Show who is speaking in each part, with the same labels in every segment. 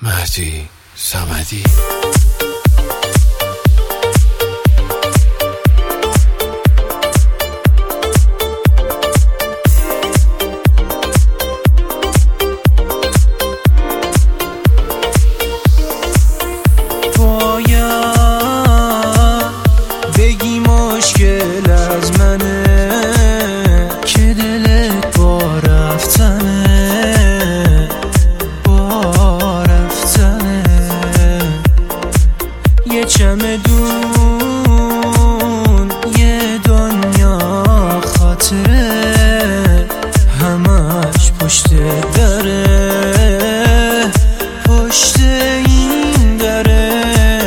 Speaker 1: مهدی صمدی.
Speaker 2: بگی مشکل از منه که دلت با رفتنه یه چمدون یه دنیا خاطره همش پشت دره پشت این دره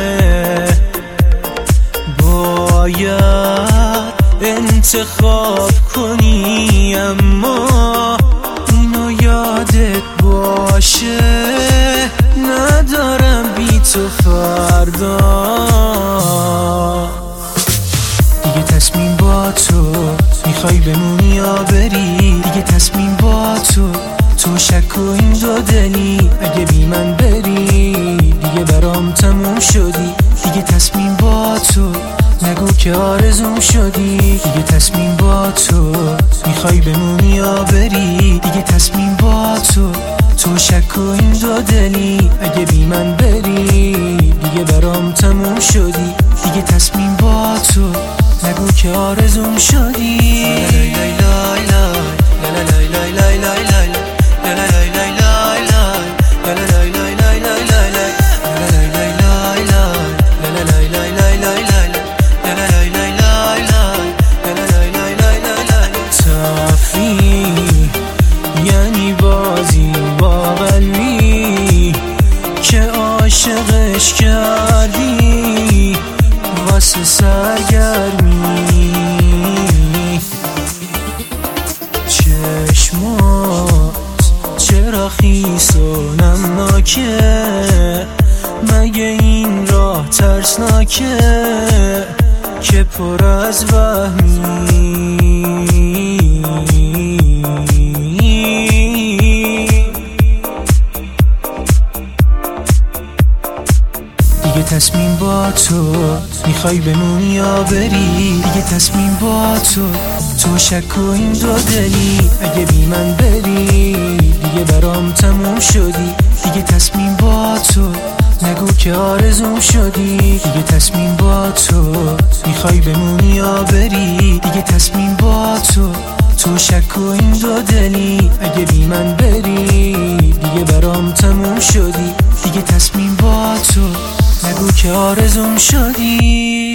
Speaker 2: باید انتخاب کنی اما اینو یادت باشه ندارم بی تو فردا دیگه تصمیم با تو میخوای بمونی یا بری دیگه تصمیم با تو شک و این دو دلی اگه بی من بری دیگه برام تموم شدی دیگه تصمیم با تو نگو که آرزوم شدی دیگه تصمیم با تو میخوای بمونی یا بری دیگه تصمیم با تو شک و این دو دلی اگه بی من بری دیگه برام تموم شدی دیگه تصمیم با تو نگو که آرزوم شدی یعنی بازی با قلبی که عاشقش کردی واسه سرگرمی چشمات چرا خیس و نمناکه مگه این راه ترسناکه که پر از وهمی دیگه تصمیم با تو میخوای بمونی یا بری دیگه تصمیم با تو شک و این دو دلی اگه بی من بری دیگه برام تموم شدی دیگه تصمیم با تو نگو که آرزوم شدی دیگه تصمیم با تو میخوای بمونی یا بری دیگه تصمیم با تو شک و این دو دلی اگه بی من بری دیگه برام تموم شدی دیگه تصمیم با تو نگو که آرزوم شدی.